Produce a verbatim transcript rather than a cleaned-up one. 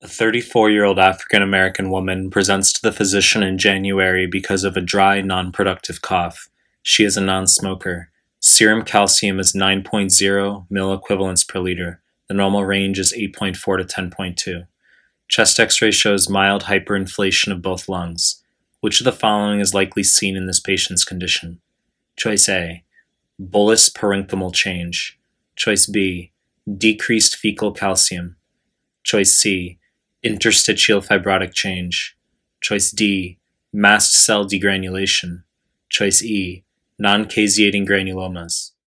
A thirty-four-year-old African-American woman presents to the physician in January because of a dry, non-productive cough. She is a non-smoker. Serum calcium is nine point zero milliequivalents per liter. The normal range is eight point four to ten point two. Chest x-ray shows mild hyperinflation of both lungs. Which of the following is likely seen in this patient's condition? Choice A, bullous parenchymal change. Choice B, decreased fecal calcium. Choice C, interstitial fibrotic change. Choice D, mast cell degranulation. Choice E, non-caseating granulomas.